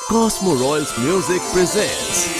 Cosmo Royals Music presents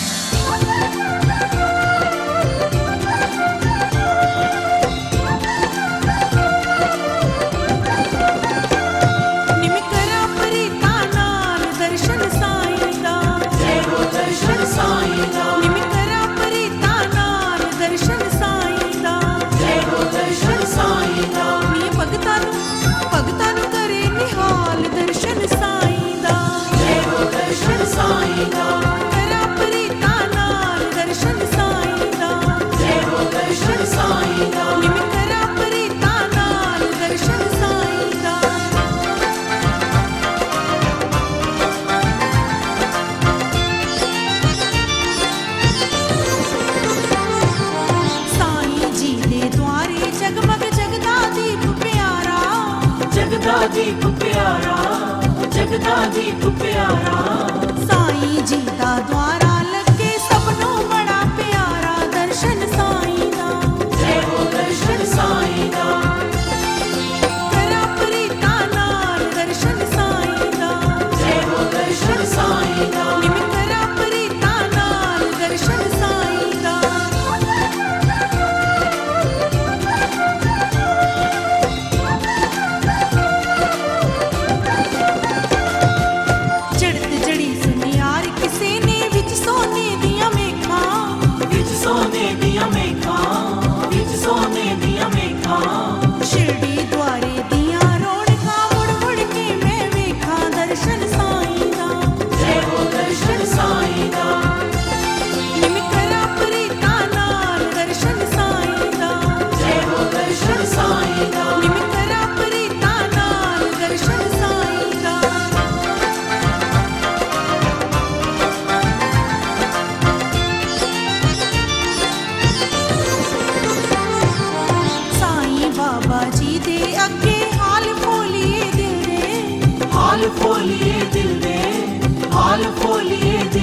दीप प्यारा, जगदा दीप प्यारा, साईं जी दा द्वारा लगे सबनों बड़ा प्यारा दर्शन साईं दा। जय हो दर्शन साईं दा, करा प्रीता नाल दर्शन साईं दा। जय हो दर्शन साईं दा, करा प्रीता नाल दर्शन साईं दा। शिरडी द्वारे दिया रौनका मुड़ मुड़ के मैं वेखा दर्शन साईं दा। जय हो दर्शन साईं दा, करा प्रीता नाल दर्शन साईं दा। जय हो दर्शन साईं दा, करा प्रीता नाल दर्शन साईं दा। साईं बाबा जी दे अगे हाल खोलिए दिल दे, हाल खोलिए दिल दे, हाल खोलिए दिल